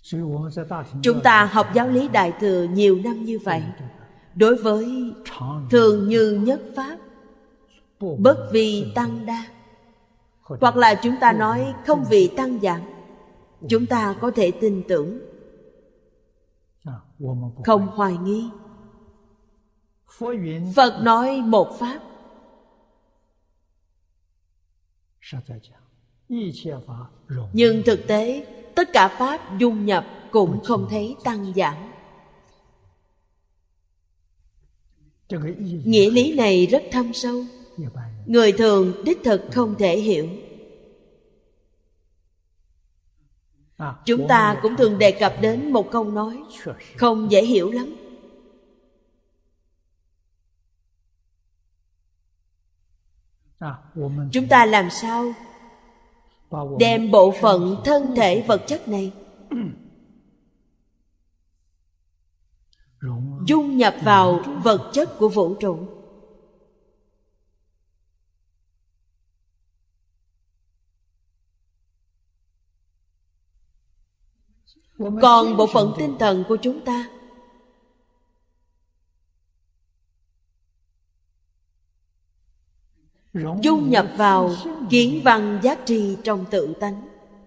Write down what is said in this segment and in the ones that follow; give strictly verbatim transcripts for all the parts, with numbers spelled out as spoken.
Chúng ta học giáo lý Đại Thừa nhiều năm như vậy, đối với thường như nhất pháp, bất vì tăng đa, hoặc là chúng ta nói không vì tăng giảm, chúng ta có thể tin tưởng, không hoài nghi. Phật nói một pháp, nhưng thực tế tất cả pháp dung nhập cũng không thấy tăng giảm. Nghĩa lý này rất thâm sâu, người thường đích thực không thể hiểu. Chúng ta cũng thường đề cập đến một câu nói không dễ hiểu lắm. Chúng ta làm sao đem bộ phận thân thể vật chất này dung nhập vào vật chất của vũ trụ? Còn bộ phận tinh thần của chúng ta, dung nhập vào kiến văn giác tri trong tự tánh.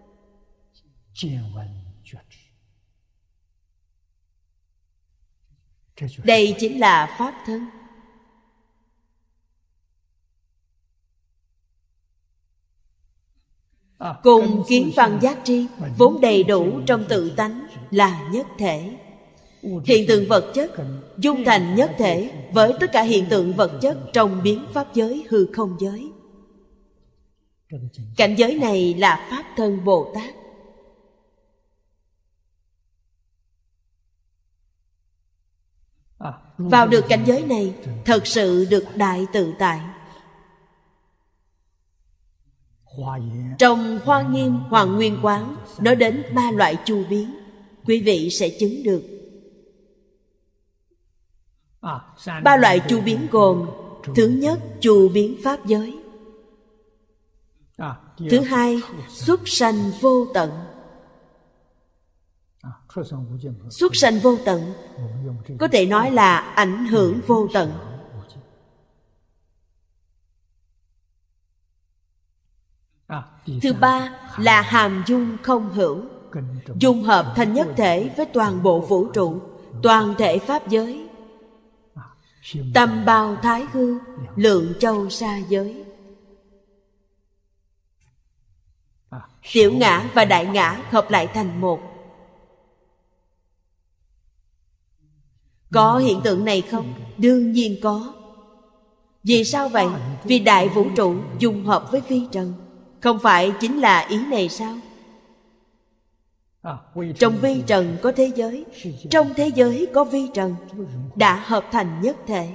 Đây chính là pháp thân. Cùng kiến văn giác tri vốn đầy đủ trong tự tánh là nhất thể. Hiện tượng vật chất dung thành nhất thể với tất cả hiện tượng vật chất trong biến pháp giới, hư không giới. Cảnh giới này là Pháp thân Bồ Tát. Vào được cảnh giới này, thật sự được đại tự tại. Trong Hoa Nghiêm Hoàng Nguyên Quán nói đến ba loại chu biến, quý vị sẽ chứng được. Ba loại chu biến gồm: thứ nhất, chu biến pháp giới; thứ hai, xuất sanh vô tận. Xuất sanh vô tận có thể nói là ảnh hưởng vô tận. Thứ ba là hàm dung không hữu, dung hợp thành nhất thể với toàn bộ vũ trụ, toàn thể pháp giới, tâm bao thái hư, lượng châu sa giới. Tiểu ngã và đại ngã hợp lại thành một. Có hiện tượng này không? Đương nhiên có. Vì sao vậy? Vì đại vũ trụ dung hợp với vi trần. Không phải chính là ý này sao? Trong vi trần có thế giới, trong thế giới có vi trần, đã hợp thành nhất thể.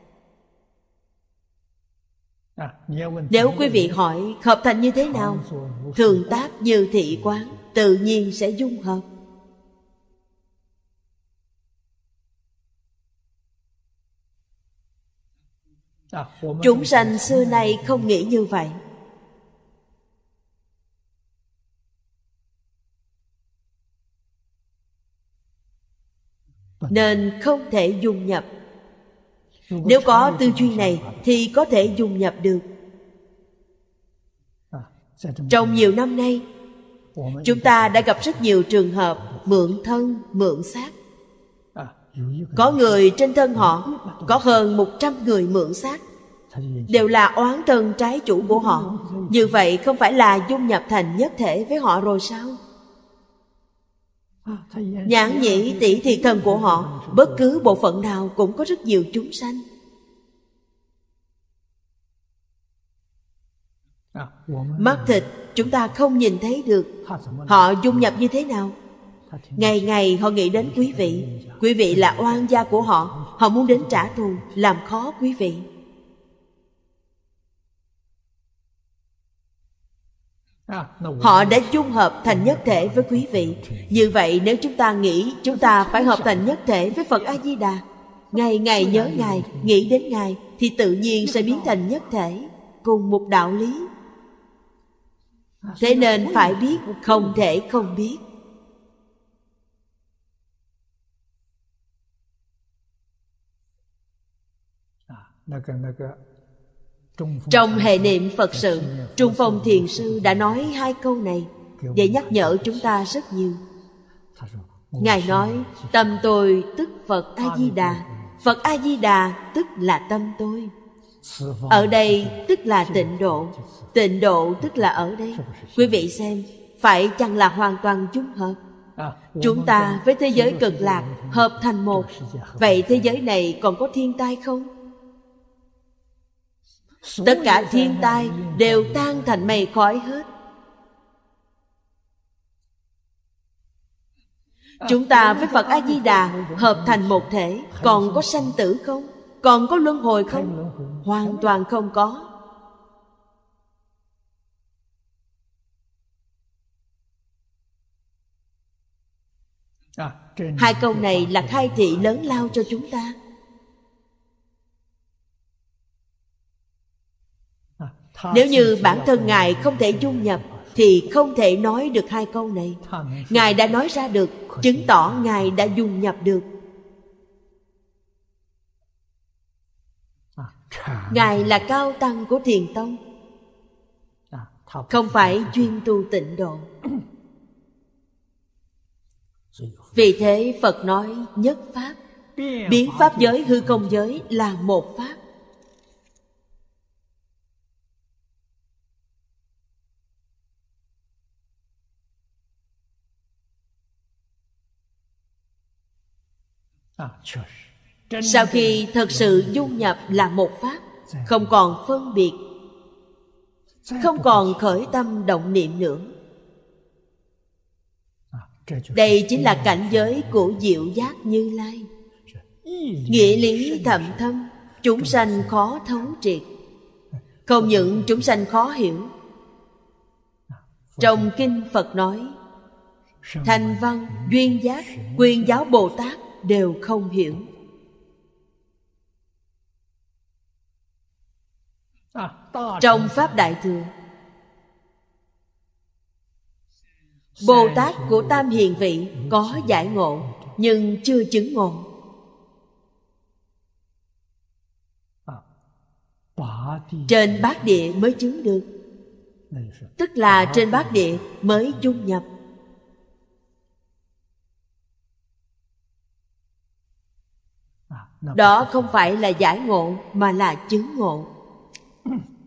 Nếu quý vị hỏi hợp thành như thế nào, thường tác như thị quán, tự nhiên sẽ dung hợp. Chúng sanh xưa nay không nghĩ như vậy. Nên không thể dung nhập. Nếu có tư duy này thì có thể dung nhập được. Trong nhiều năm nay, chúng ta đã gặp rất nhiều trường hợp mượn thân, mượn xác. Có người trên thân họ có hơn một trăm người mượn xác, đều là oán thân trái chủ của họ. Như vậy không phải là dung nhập thành nhất thể với họ rồi sao? Nhãn nhĩ tỷ thiệt thần của họ, bất cứ bộ phận nào cũng có rất nhiều chúng sanh. Mắt thịt chúng ta không nhìn thấy được, họ dung nhập như thế nào? Ngày ngày họ nghĩ đến quý vị. Quý vị là oan gia của họ, họ muốn đến trả thù, làm khó quý vị. Họ đã dung hợp thành nhất thể với quý vị. Như vậy nếu chúng ta nghĩ chúng ta phải hợp thành nhất thể với Phật A-di-đà, ngày ngày nhớ Ngài, nghĩ đến Ngài, thì tự nhiên sẽ biến thành nhất thể, cùng một đạo lý. Thế nên phải biết, không thể không biết. Trong hệ niệm Phật sự, Trung Phong Thiền Sư đã nói hai câu này để nhắc nhở chúng ta rất nhiều. Ngài nói, tâm tôi tức Phật A-di-đà. Phật A-di-đà tức là tâm tôi. Ở đây tức là tịnh độ. Tịnh độ tức là ở đây. Quý vị xem, phải chăng là hoàn toàn chung hợp? Chúng ta với thế giới Cực Lạc hợp thành một. Vậy thế giới này còn có thiên tai không? Tất cả thiên tai đều tan thành mây khói hết. Chúng ta với Phật A-di-đà hợp thành một thể. Còn có sanh tử không? Còn có luân hồi không? Hoàn toàn không có. Hai câu này là khai thị lớn lao cho chúng ta. Nếu như bản thân Ngài không thể dung nhập thì không thể nói được hai câu này. Ngài đã nói ra được, chứng tỏ Ngài đã dung nhập được. Ngài là cao tăng của Thiền Tông, không phải chuyên tu tịnh độ. Vì thế Phật nói nhất pháp. Biến pháp giới hư không giới là một pháp. Sau khi thật sự dung nhập là một pháp, không còn phân biệt, không còn khởi tâm động niệm nữa. Đây chính là cảnh giới của diệu giác Như Lai. Nghĩa lý thậm thâm, chúng sanh khó thấu triệt. Không những chúng sanh khó hiểu. Trong kinh Phật nói, Thanh Văn, Duyên Giác, Quyền Giáo Bồ Tát đều không hiểu. Trong Pháp Đại Thừa, Bồ Tát của Tam Hiền Vị có giải ngộ, nhưng chưa chứng ngộ. Trên bát địa mới chứng được. Tức là trên bát địa mới dung nhập. Đó không phải là giải ngộ, mà là chứng ngộ.